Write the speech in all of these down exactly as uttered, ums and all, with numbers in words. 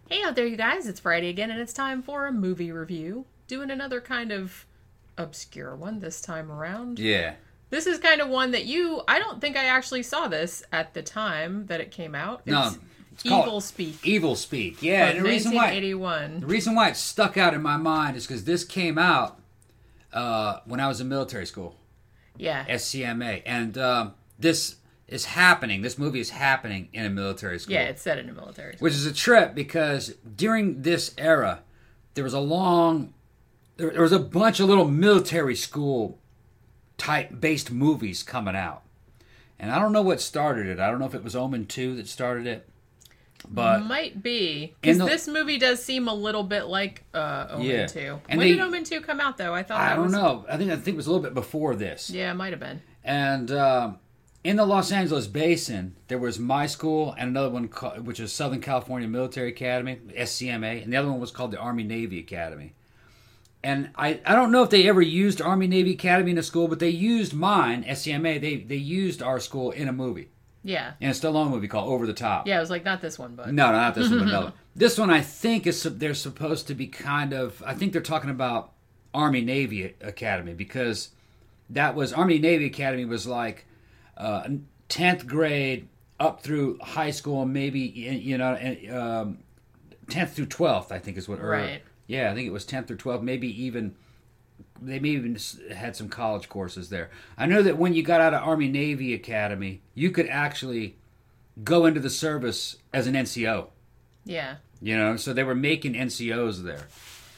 Hey out there, you guys. It's Friday again, and it's time for a movie review. Doing another kind of obscure one this time around. Yeah. This is kind of one that you... I don't think I actually saw this at the time that it came out. It's No. It's Evil Speak. Evil Speak, yeah. From And the reason why nineteen eighty-one. the reason why it stuck out in my mind is because this came out uh, when I was in military school, Yeah. S C M A, and um, this is happening. This movie is happening in a military school. Yeah, it's set in a military school. Which is a trip because during this era, there was a long, there, there was a bunch of little military school type based movies coming out, and I don't know what started it. I don't know if it was Omen two that started it, but Might be. Because the- this movie does seem a little bit like uh, Omen Yeah. two. And When they- did Omen two come out, though? I thought I that don't was... know. I think I think it was a little bit before this. Yeah, it might have been. And um, in the Los Angeles basin, there was my school and another one, called, which is Southern California Military Academy, S C M A, and the other one was called the Army Navy Academy. And I, I don't know if they ever used Army Navy Academy in a school, but they used mine, S C M A, they, they used our school in a movie. Yeah. In a Stallone movie called Over the Top. Yeah, it was like, not this one, but... No, no, not this one, but another. This one, I think, is they're supposed to be kind of... I think they're talking about Army Navy Academy because that was... Army Navy Academy was like uh, tenth grade up through high school, maybe, you know, um, tenth through twelfth, I think is what... Or, Right. Yeah, I think it was tenth or twelfth, maybe even... They may even had some college courses there. I know that when you got out of Army Navy Academy, you could actually go into the service as an N C O. Yeah. You know, so they were making N C Os there.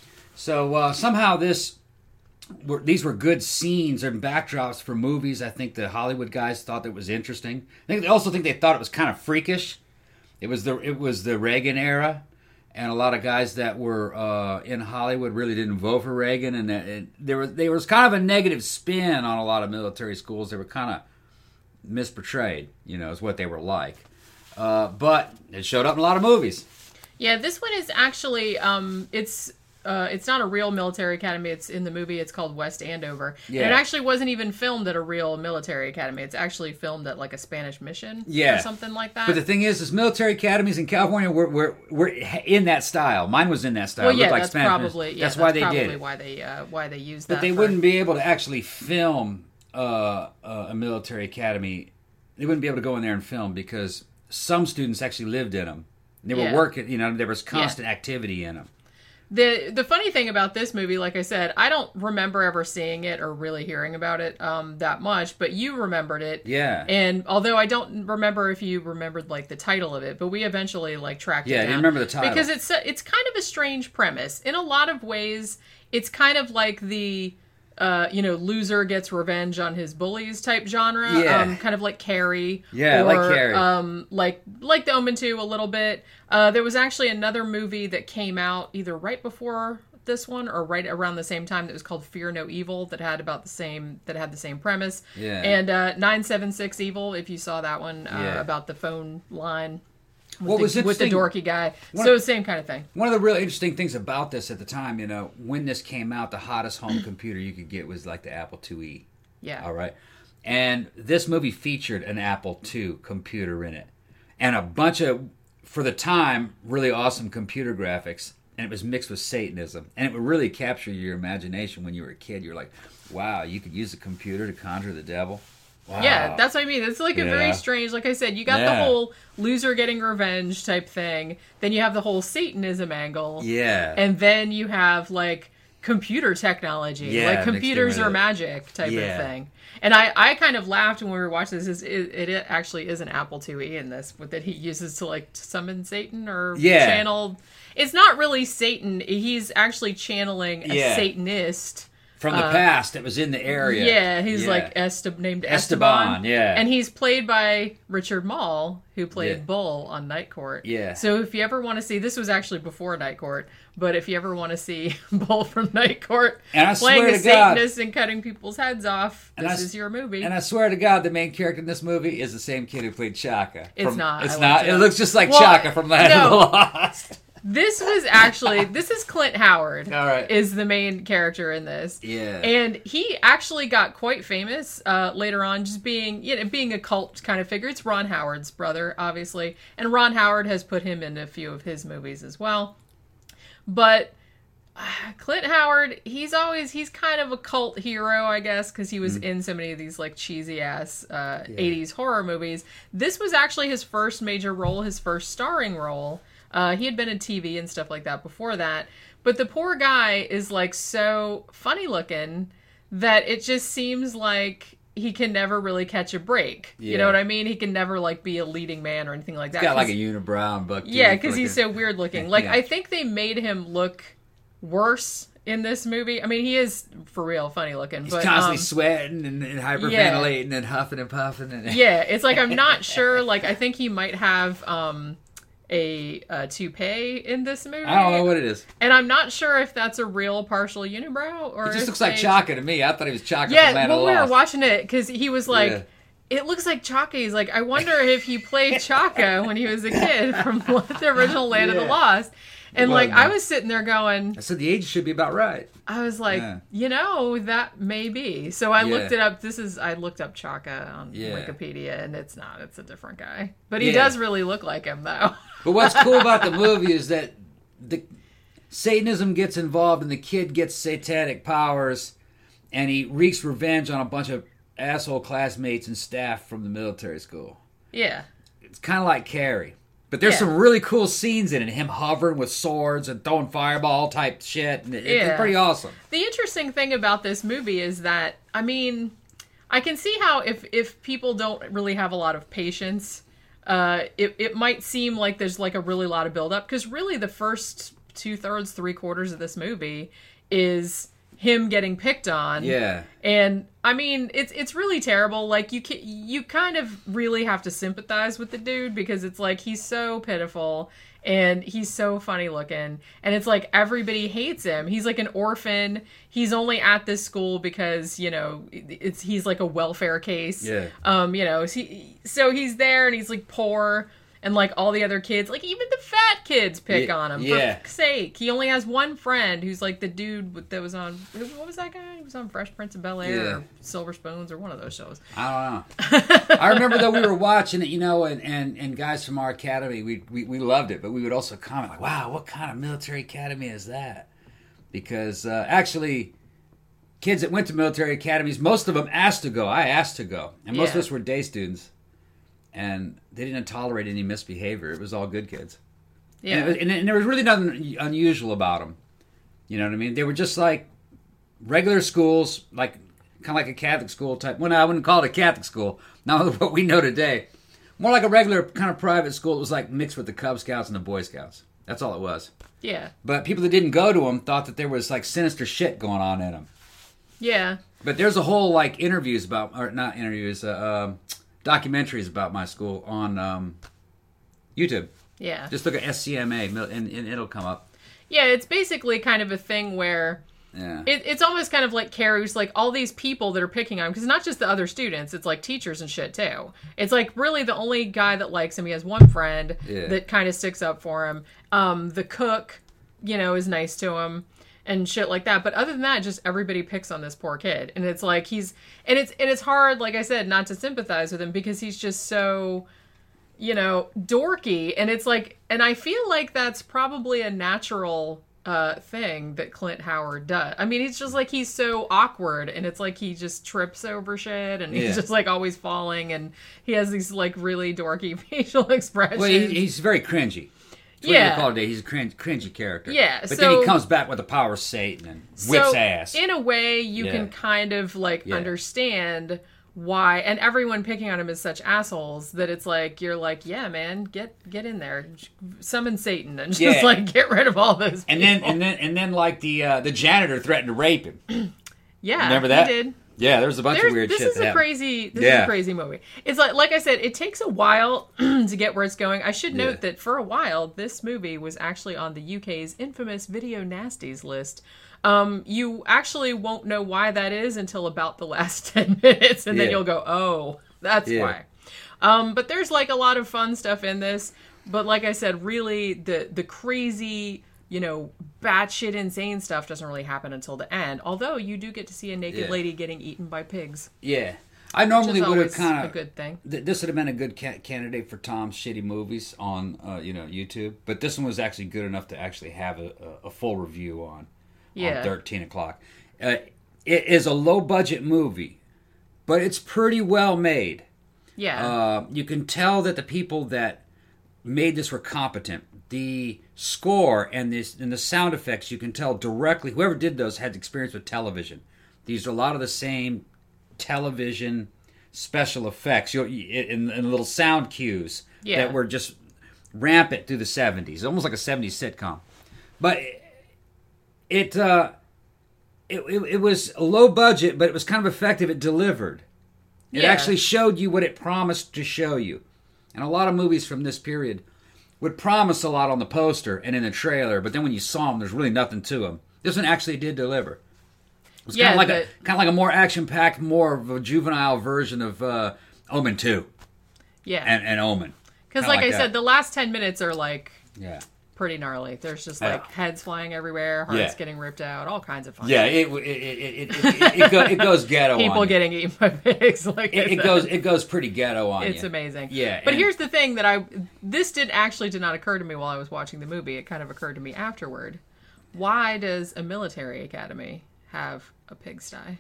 So uh, somehow this, were, these were good scenes and backdrops for movies. I think the Hollywood guys thought that was interesting. I think they also think they thought it was kind of freakish. It was the it was the Reagan era, and a lot of guys that were uh, in Hollywood really didn't vote for Reagan, and, that, and there was there was kind of a negative spin on a lot of military schools. They were kind of misportrayed, you know, is what they were like. Uh, but it showed up in a lot of movies. Yeah, this one is actually, um, it's uh, it's not a real military academy. It's in the movie. It's called West Andover. Yeah. And it actually wasn't even filmed at a real military academy. It's actually filmed at like a Spanish mission Yeah. or something like that. But the thing is, is military academies in California were, were, were in that style. Mine was in that style. well, It yeah, looked like that's Spanish probably mission. yeah, that's why they probably did it. why they uh, why they used But that. they for- wouldn't be able to actually film uh, uh, a military academy. They wouldn't be able to go in there and film because some students actually lived in them. They were Yeah. working, you know, there was constant activity in them. The the funny thing about this movie, like I said, I don't remember ever seeing it or really hearing about it um, that much, but you remembered it. Yeah. And although I don't remember if you remembered like the title of it, but we eventually like tracked Yeah, I it down. didn't remember the title. Because it's it's kind of a strange premise. In a lot of ways, it's kind of like the uh, you know, loser gets revenge on his bullies type genre. Yeah. Um, kind of like Carrie. Yeah, or, like Carrie. Um, like like the Omen two a little bit. Uh, there was actually another movie that came out either right before this one or right around the same time that was called Fear No Evil that had about the same that had the same premise. Yeah. And uh, nine seven six Evil, if you saw that one, uh, Yeah. about the phone line. With What the, was with the interesting- dorky guy. One- So same kind of thing. One of the really interesting things about this at the time, you know, when this came out, the hottest home computer you could get was like the Apple two E. Yeah. All right. And this movie featured an Apple two computer in it. And a bunch of, for the time, really awesome computer graphics. And it was mixed with Satanism. And it would really capture your imagination when you were a kid. You're like, wow, you could use a computer to conjure the devil? Wow. Yeah, that's what I mean. It's like a very Yeah. strange, like I said, you got the Yeah. whole loser getting revenge type thing. Then you have the whole Satanism angle. Yeah. And then you have like computer technology, Yeah, like mixed in computers with are it. magic type Yeah. of thing. And I, I kind of laughed when we were watching this. It, it, it actually is an Apple two E in this that he uses to like summon Satan or Yeah. channel. It's not really Satan. He's actually channeling a Yeah. Satanist. From the past that was in the area. Yeah, he's Yeah. like Esta- named Esteban, Esteban. yeah. And he's played by Richard Mall, who played Yeah. Bull on Night Court. Yeah. So if you ever want to see, this was actually before Night Court, but if you ever want to see Bull from Night Court And I playing swear a to God- Satanist and cutting people's heads off, And this I s- is your movie. And I swear to God, the main character in this movie is the same kid who played Chaka. It's from- not. It's I not. looked it It up. looks just like Well, Chaka from Land no. of the Lost. This was actually, this is Clint Howard. All right. Is the main character in this. Yeah. And he actually got quite famous uh, later on, just being, you know, being a cult kind of figure. It's Ron Howard's brother, obviously. And Ron Howard has put him in a few of his movies as well. But uh, Clint Howard, he's always, he's kind of a cult hero, I guess, because he was mm. in so many of these, like, cheesy-ass uh, yeah. eighties horror movies. This was actually his first major role, his first starring role. Uh, he had been in T V and stuff like that before that. But the poor guy is, like, so funny-looking that it just seems like he can never really catch a break. Yeah. You know what I mean? He can never, like, be a leading man or anything like that. He's got, like, a unibrow and buck. Yeah, because he's so weird-looking. Like, yeah. I think they made him look worse in this movie. I mean, he is, for real, funny-looking. He's but, constantly um, sweating and, and hyperventilating yeah. and huffing and puffing. And yeah, it's like, I'm not sure. Like, I think he might have... Um, a uh, toupee in this movie. I don't know what it is. And I'm not sure if that's a real partial unibrow or it just looks they... like Chaka to me. I thought he was Chaka yeah, from Land when of we Lost. were watching it, because he was like, yeah. it looks like Chaka. He's like, I wonder if he played Chaka when he was a kid from the original Land yeah. of the Lost. And well, like, no. I was sitting there going... I said the age should be about right. I was like, yeah. you know, that may be. So I yeah. looked it up. This is, I looked up Chaka on yeah. Wikipedia, and it's not. It's a different guy. But he yeah. does really look like him, though. But what's cool about the movie is that the Satanism gets involved, and the kid gets satanic powers, and he wreaks revenge on a bunch of asshole classmates and staff from the military school. Yeah. It's kind of like Carrie. But there's yeah. some really cool scenes in it. Him hovering with swords and throwing fireball type shit. And it, yeah. It's pretty awesome. The interesting thing about this movie is that, I mean, I can see how if, if people don't really have a lot of patience, uh, it, it might seem like there's like a really lot of buildup. Because really the first two-thirds, three-quarters of this movie is... him getting picked on. Yeah. And I mean, it's it's really terrible. Like you can, you kind of really have to sympathize with the dude because it's like he's so pitiful and he's so funny looking and it's like everybody hates him. He's like an orphan. He's only at this school because, you know, it's he's like a welfare case. Yeah. Um, you know, so, he, so he's there and he's like poor. And, like, all the other kids, like, even the fat kids pick yeah, on him. Yeah. For fuck's sake. He only has one friend who's, like, the dude that was on... What was that guy? He was on Fresh Prince of Bel-Air yeah. or Silver Spoons or one of those shows. I don't know. I remember, though, we were watching it, you know, and, and, and guys from our academy, we, we we loved it. But we would also comment, like, wow, what kind of military academy is that? Because, uh, actually, kids that went to military academies, most of them asked to go. I asked to go. And most yeah. of us were day students. And they didn't tolerate any misbehavior. It was all good kids. Yeah. And, it, and, and there was really nothing unusual about them. You know what I mean? They were just like regular schools, like kind of like a Catholic school type. Well, no, I wouldn't call it a Catholic school. Not what we know today. More like a regular kind of private school. It was like mixed with the Cub Scouts and the Boy Scouts. That's all it was. Yeah. But people that didn't go to them thought that there was like sinister shit going on in them. Yeah. But there's a whole like interviews about, or not interviews, uh, um, documentaries about my school on um, YouTube. Yeah. Just look at S C M A and, and it'll come up. Yeah, it's basically kind of a thing where yeah. it, it's almost kind of like Carrie's, like all these people that are picking on him, because it's not just the other students, it's like teachers and shit too. It's like really the only guy that likes him. He has one friend yeah. that kind of sticks up for him. Um, the cook, you know, is nice to him. And shit like that. But other than that, just everybody picks on this poor kid. And it's like he's... And it's and it's hard, like I said, not to sympathize with him because he's just so, you know, dorky. And it's like... And I feel like that's probably a natural uh, thing that Clint Howard does. I mean, he's just like... He's so awkward. And it's like he just trips over shit. And he's yeah. just like always falling. And he has these like really dorky facial expressions. Well, he, he's very cringy. That's yeah. what you call it. He's a cringe, cringy character. Yeah. But so, then he comes back with the power of Satan and whips so ass. In a way, you yeah. can kind of like yeah. understand why, and everyone picking on him is such assholes that it's like, you're like, yeah, man, get get in there. Summon Satan and just yeah. like get rid of all those people. And then and then and then like the uh, the janitor threatened to rape him. Yeah. Remember that? He did. Yeah, there was a bunch There's, of weird this shit. Is that a happened. crazy, this yeah. is a crazy movie. It's like, like I said, it takes a while to get where it's going. I should note yeah. that for a while, this movie was actually on the U K's infamous Video Nasties list. Um, you actually won't know why that is until about the last ten minutes, and then yeah. you'll go, oh, that's yeah. why. Um, but there's like a lot of fun stuff in this. But like I said, really, the the crazy, you know, batshit insane stuff doesn't really happen until the end. Although you do get to see a naked Yeah. lady getting eaten by pigs. Yeah. I normally would have always kind a of... good thing. Th- this would have been a good ca- candidate for Tom's shitty movies on, uh, you know, YouTube. But this one was actually good enough to actually have a, a, a full review on, Yeah. on thirteen o'clock. Uh, it is a low-budget movie, but it's pretty well made. Yeah. Uh, you can tell that the people that made this were competent. The score and this and the sound effects, you can tell directly. Whoever did those had experience with television. These are a lot of the same television special effects. You in, in little sound cues Yeah. that were just rampant through the seventies, almost like a seventies sitcom. But it uh, it, it it was a low budget, but it was kind of effective. It delivered. It Yeah. actually showed you what it promised to show you. And a lot of movies from this period would promise a lot on the poster and in the trailer, but then when you saw them, there's really nothing to them. This one actually did deliver. It was Yeah, kind of like but- a kind of like a more action-packed, more of a juvenile version of uh, Omen two yeah. and, and Omen. Because, Kinda like, I that. said, the last ten minutes are, like, Yeah. pretty gnarly. There's just, Yeah. like, heads flying everywhere, hearts Yeah. getting ripped out, all kinds of fun. Yeah, it it it it, it, it, it, go, it goes ghetto People on you. getting eaten by pigs. Like I It, it said. goes it goes pretty ghetto on you. It's amazing. Yeah, But and- here's the thing that I this did actually did not occur to me while I was watching the movie. It kind of occurred to me afterward. Why does a military academy have a pigsty?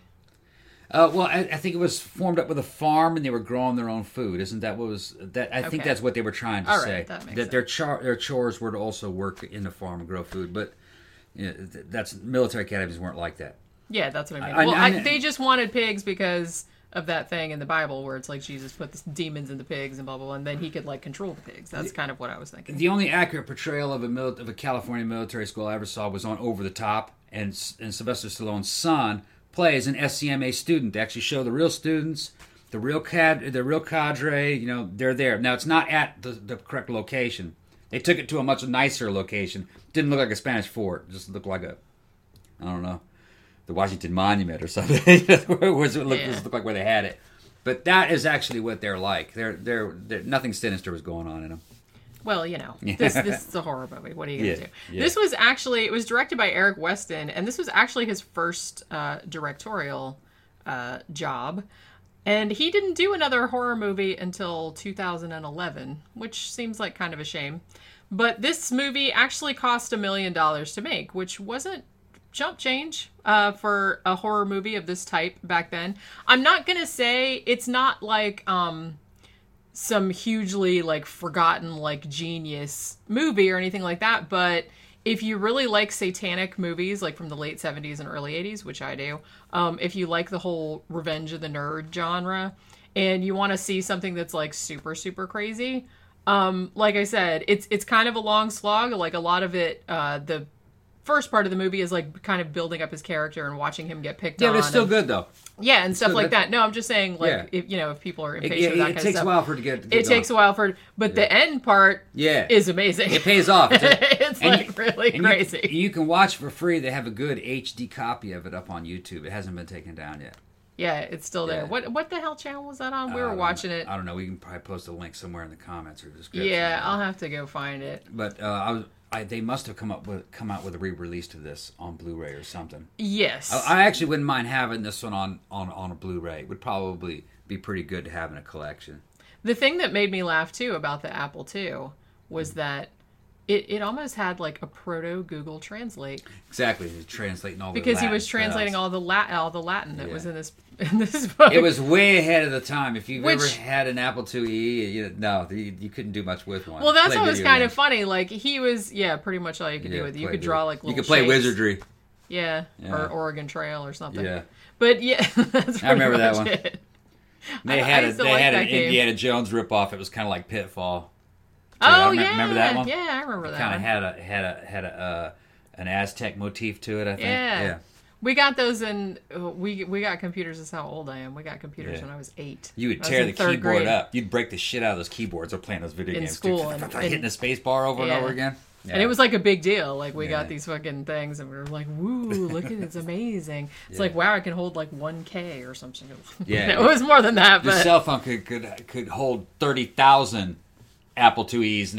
Uh, well, I, I think it was formed up with a farm, and they were growing their own food. Isn't that what was that? I think Okay. that's what they were trying to All right, say. that makes their char- their chores were to also work in the farm and grow food. But you know, th- that's military academies weren't like that. Yeah, that's what I mean. I- well, I- I, they just wanted pigs because of that thing in the Bible where it's like Jesus put the demons in the pigs and blah blah blah, and then he could like control the pigs. That's kind of what I was thinking. The only accurate portrayal of a mil- of a California military school I ever saw was on Over the Top, and S- and Sylvester Stallone's son plays an S C M A student. They actually show the real students, the real cad, the real cadre. You know, they're there. Now it's not at the, the correct location. They took it to a much nicer location. Didn't look like a Spanish fort. It just looked like a, I don't know, the Washington Monument or something. it was it looked, Yeah. it looked like where they had it. But that is actually what they're like. They're they're, they're nothing sinister was going on in them. Well, you know, this this is a horror movie. What are you gonna Yeah, do? yeah. This was actually it was directed by Eric Weston, and this was actually his first uh, directorial uh, job. And he didn't do another horror movie until two thousand eleven, which seems like kind of a shame. But this movie actually cost a million dollars to make, which wasn't chump change uh, for a horror movie of this type back then. I'm not gonna say it's not like. Um, some hugely like forgotten like genius movie or anything like that, but if you really like satanic movies like from the late seventies and early eighties, which I do, um, if you like the whole Revenge of the Nerd genre and you want to see something that's like super super crazy, um, like I said, it's it's kind of a long slog. Like a lot of it, uh, the first part of the movie is like kind of building up his character and watching him get picked Yeah, on. but it's still and, good though. Yeah, and stuff still like good. that. No, I'm just saying, like, Yeah. if you know, if people are It, impatient it, with that it kind takes of stuff, a while for it to get. to get it takes a while for, but the end part, Yeah. is amazing. It pays off. It's, a- it's and like you- really and you- crazy. You, can watch for free. They have a good H D copy of it up on YouTube. It hasn't been taken down yet. Yeah, it's still there. Yeah. What what the hell channel was that on? We I were don't watching know. it. I don't know. We can probably post a link somewhere in the comments or description. Yeah, I'll have to go find it. But uh, I was, I, they must have come up with come out with a re-release of this on Blu-ray or something. Yes. I, I actually wouldn't mind having this one on, on, on a Blu-ray. It would probably be pretty good to have in a collection. The thing that made me laugh too about the Apple two was that it, it almost had like a proto Google Translate Exactly, he's translating all the because he Latin was translating spells. all the Lat all the Latin that Yeah. was in this in this book. It was way ahead of the time. If you've Which- ever had an Apple two E, you, no, you, you couldn't do much with one. well, that's Play what was video kind of games. funny. Like he was, yeah, pretty much all you could Yeah, do with it. You play could video- draw like little You could play shapes. Wizardry. Yeah, Yeah. or Oregon Trail or something. Yeah. But yeah, that's I remember pretty that much one. it. They I- had I a, used to they like had that an game. Indiana Jones ripoff. It was kind of like Pitfall. Oh I rem- yeah, remember that one? Yeah, I remember that. Kind of one. had a had a had a uh, an Aztec motif to it. I think. Yeah. yeah. We got those in. uh, We we got computers. That's how old I am. We got computers Yeah. when I was eight. You I would was tear in the third keyboard grade. up. You'd break the shit out of those keyboards or playing those video In games. school too. and- hitting and- the space bar over Yeah. and over again. And it was like a big deal. Like we Yeah. got these fucking things, and we were like, "Woo! Look at it, it's amazing." It's Yeah. like, wow, I can hold like one K or something. Yeah. it was more than that, Your but cell phone could could could hold thirty thousand Apple two E's now.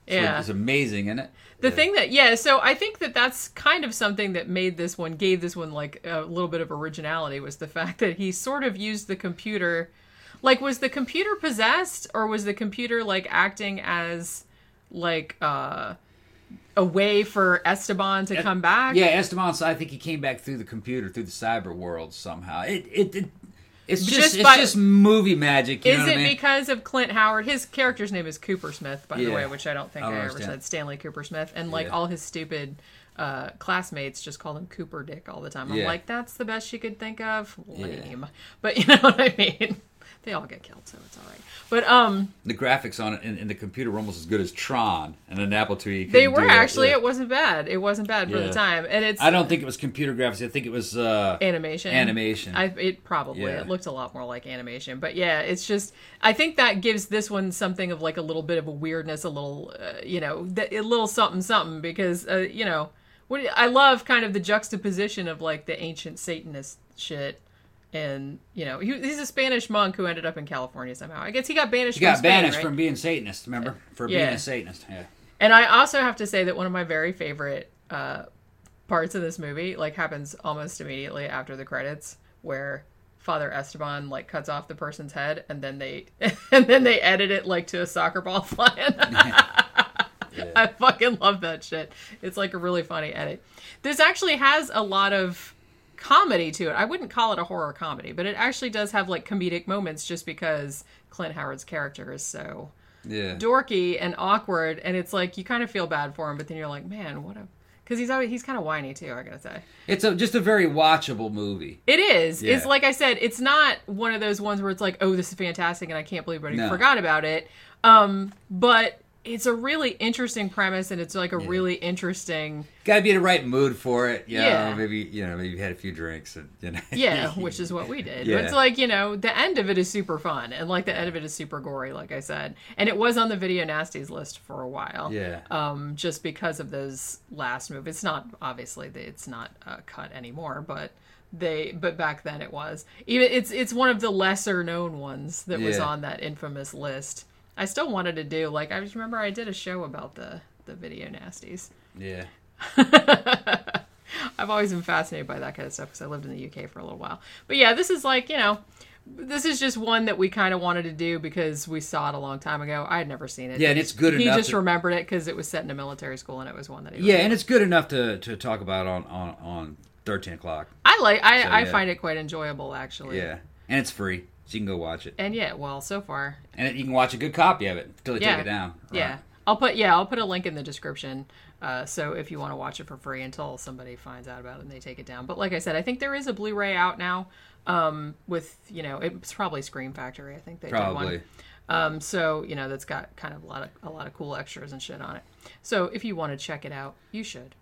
So Yeah. it's amazing, isn't it? The yeah. thing that, yeah, so I think that that's kind of something that made this one, gave this one like a little bit of originality, was the fact that he sort of used the computer. Like, was the computer possessed, or was the computer like acting as like uh, a way for Esteban to come back? Yeah, Esteban, I think he came back through the computer, through the cyber world somehow. It, it, it It's just, Just it's by- just movie magic. You Is know it what I mean? because of Clint Howard? His character's name is Cooper Smith, by the Yeah. way, which I don't think I don't I, ever understand. said. Stanley Cooper Smith. And, like, Yeah. all his stupid uh, classmates just call him Cooper Dick all the time. I'm Yeah. like, that's the best you could think of? Lame. But you know what I mean? They all get killed, so it's all right. But, um... The graphics on it in, in the computer were almost as good as Tron and an Apple two. You They couldn't were do that. actually. Yeah. It wasn't bad. It wasn't bad for Yeah. the time. And it's... I don't think it was computer graphics. I think it was uh, animation Animation. I, it probably Yeah. it looked a lot more like animation, but yeah, it's just I think that gives this one something of like a little bit of a weirdness, a little uh, you know th- a little something something because uh, you know what I love kind of the juxtaposition of like the ancient Satanist shit. And, you know, he, he's a Spanish monk who ended up in California somehow. I guess he got banished He from got Spain, banished right? from being Satanist, remember? For Yeah. being a Satanist. Yeah. And I also have to say that one of my very favorite uh, parts of this movie, like, happens almost immediately after the credits, where Father Esteban like cuts off the person's head, and then they and then they edit it like to a soccer ball flying. Yeah. I fucking love that shit. It's like a really funny edit. This actually has a lot of comedy to it. I wouldn't call it a horror comedy, but it actually does have like comedic moments just because Clint Howard's character is so Yeah. dorky and awkward, and it's like you kind of feel bad for him, but then you're like, man, what a, because he's always he's kind of whiny too. I gotta say, It's a, just a very watchable movie. it is. Yeah. It's like I said, it's not one of those ones where it's like, oh, this is fantastic, and I can't believe I No. forgot about it. Um, but it's a really interesting premise, and it's like a Yeah. really interesting, Got to be in the right mood for it. You Yeah. know, maybe you know, maybe you had a few drinks. And, you know. yeah, which is what we did. Yeah. But it's like, you know, the end of it is super fun, and like the end of it is super gory, like I said, and it was on the Video Nasties list for a while. Yeah. Um, just because of those last movies. It's not obviously it's not uh, cut anymore, but they but back then it was. Even it's it's one of the lesser known ones that was Yeah. on that infamous list. I still wanted to do like I just remember I did a show about the the Video Nasties. Yeah. I've always been fascinated by that kind of stuff because I lived in the U K for a little while. But yeah, this is like, you know, this is just one that we kind of wanted to do because we saw it a long time ago. I had never seen it. Yeah, and it's good He enough just to- remembered it because it was set in a military school, and it was one that he Yeah, really and it's good enough to, to talk about on, on, on thirteen o'clock. I like. I, So, I yeah. find it quite enjoyable, actually. Yeah. And it's free, so you can go watch it. And yeah, well, so far, And it, you can watch a good copy of it until they Yeah. take it down. yeah. Right. I'll put yeah, I'll put a link in the description. Uh, so if you want to watch it for free until somebody finds out about it and they take it down. But like I said, I think there is a Blu-ray out now. Um, with you know, it's probably Scream Factory. I think they did Probably. one. Um, so you know, that's got kind of a lot of a lot of cool extras and shit on it. So if you want to check it out, you should.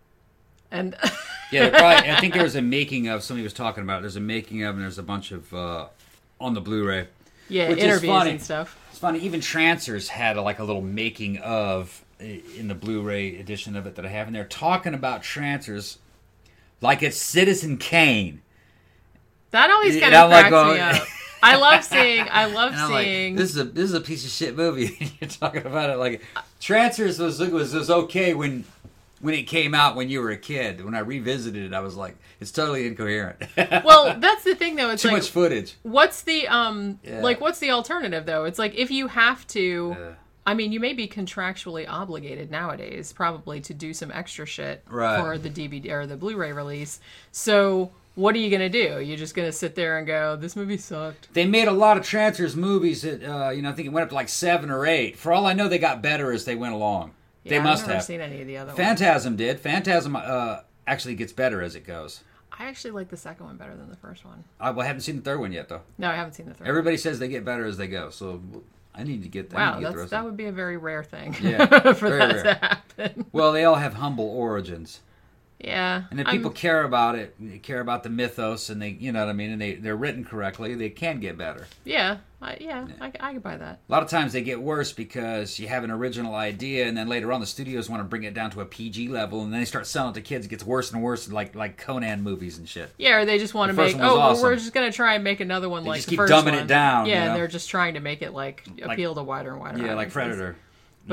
And Yeah, there probably, I think there was a making of, somebody was talking about it. There's a making of, and there's a bunch of, uh, on the Blu-ray. yeah, Which is interviews funny. and stuff. It's funny, even Trancers had a, like a little making of in the Blu-ray edition of it that I have, and they're talking about Trancers like it's Citizen Kane. That always And kind of I'm like cracks me going- up. I love seeing. I love And I'm like, seeing. this is a this is a piece of shit movie. You're talking about it like Trancers was was was okay when when it came out when you were a kid. When I revisited it, I was like, it's totally incoherent. Well, that's the thing, though. It's Too like, much footage. what's the um, Yeah. like, what's the alternative though? It's like if you have to. Yeah. I mean, you may be contractually obligated nowadays, probably, to do some extra shit Right. for the D V D or the Blu-ray release. So, what are you gonna do? You're just gonna sit there and go, "This movie sucked." They made a lot of Trancers movies that, uh, you know, I think it went up to like seven or eight. For all I know, they got better as they went along. Yeah, they must I've never have. seen any of the other ones. Phantasm did. Phantasm uh, actually gets better as it goes. I actually like the second one better than the first one. I, well, I haven't seen the third one yet, though. No, I haven't seen the third. Everybody says they get better as they go, so I need to get, I need Wow, to get the that's, rest that of them. would be a very rare thing Yeah, for very that rare. to happen. Well, they all have humble origins. Yeah. And if I'm- people care about it, they care about the mythos, and they, you know what I mean, and they, they're written correctly, they can get better. Yeah, I, yeah, I, I could buy that. A lot of times they get worse because you have an original idea, and then later on the studios want to bring it down to a P G level, and then they start selling it to kids. It gets worse and worse, like like Conan movies and shit. Yeah, or they just want to The first make. one Oh, was well, awesome. we're just gonna try and make another one They like just the keep first dumbing one. it down, Yeah, you and know? they're just trying to make it like Like- appeal to wider and wider. Yeah, like audiences. Predator. But you know.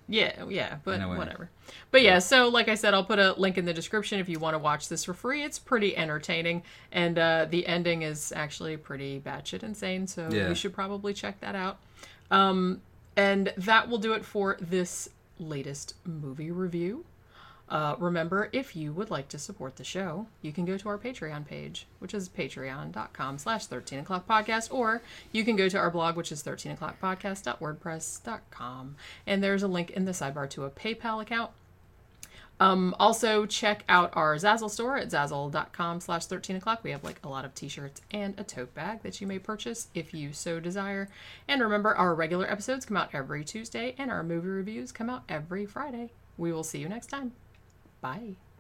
Yeah, yeah, but Anyway. whatever. But yeah, so like I said, I'll put a link in the description if you want to watch this for free. It's pretty entertaining, and uh, the ending is actually pretty batshit insane, so Yeah. you should probably check that out. Um, and that will do it for this latest movie review. Uh, remember, if you would like to support the show, you can go to our Patreon page, which is patreon.com slash 13 o'clock podcast, or you can go to our blog, which is thirteen o'clock podcast dot wordpress dot com. And there's a link in the sidebar to a PayPal account. Um, also, check out our Zazzle store at zazzle.com slash 13 o'clock. We have like a lot of t-shirts and a tote bag that you may purchase if you so desire. And remember, our regular episodes come out every Tuesday, and our movie reviews come out every Friday. We will see you next time. Bye.